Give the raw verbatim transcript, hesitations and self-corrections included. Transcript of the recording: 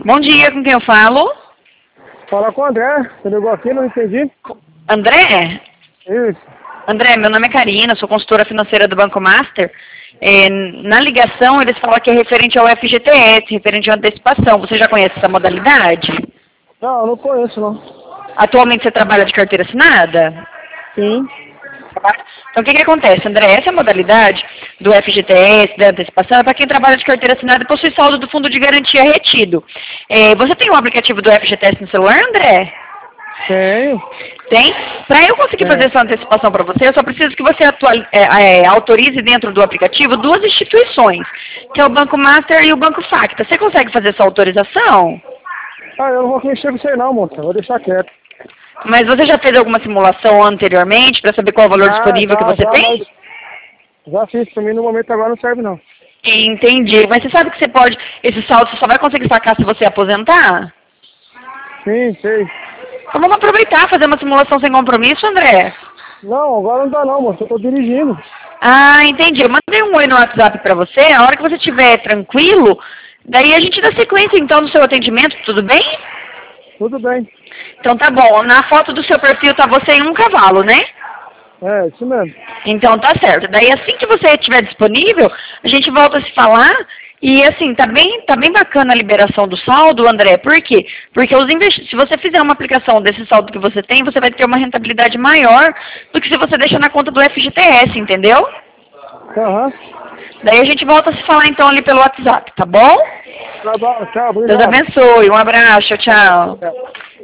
Bom dia, com quem eu falo? Fala com o André, você ligou aqui, não entendi. André? Isso. André, meu nome é Karina, sou consultora financeira do Banco Master. É, na ligação, eles falam que é referente ao F G T S, referente à antecipação. Você já conhece essa modalidade? Não, eu não conheço, não. Atualmente você trabalha de carteira assinada? Sim. Então, o que, que acontece, André? Essa modalidade do F G T S, da antecipação, é para quem trabalha de carteira assinada e possui saldo do fundo de garantia retido. É, você tem o aplicativo do F G T S no celular, André? Tenho. Tem? Para eu conseguir É. fazer essa antecipação para você, eu só preciso que você atual, é, é, autorize dentro do aplicativo duas instituições, que é o Banco Master e o Banco Facta. Você consegue fazer essa autorização? Ah, eu não vou mexer com isso aí não, moça. Eu vou deixar quieto. Mas você já fez alguma simulação anteriormente para saber qual é o valor Já, disponível já, que você já, tem? mas já fiz. Pra mim, no momento agora, não serve, não. Entendi. Mas você sabe que você pode, esse saldo você só vai conseguir sacar se você aposentar? Sim, sei. Então vamos aproveitar, fazer uma simulação sem compromisso, André? Não, agora não dá não, moça. Eu tô dirigindo. Ah, entendi. Eu mandei um oi no WhatsApp para você. A hora que você estiver tranquilo, daí a gente dá sequência então no seu atendimento, tudo bem? Tudo bem. Então tá bom. Na foto do seu perfil tá você em um cavalo, né? É, isso mesmo. Então tá certo. Daí assim que você estiver disponível, a gente volta a se falar. E assim, tá bem, tá bem bacana a liberação do saldo, André. Por quê? Porque os investi- se você fizer uma aplicação desse saldo que você tem, você vai ter uma rentabilidade maior do que se você deixa na conta do F G T S, entendeu? Aham. Daí a gente volta a se falar então ali pelo WhatsApp, tá bom? Tá bom, tchau, Deus obrigado. abençoe. Um abraço. Tchau. É.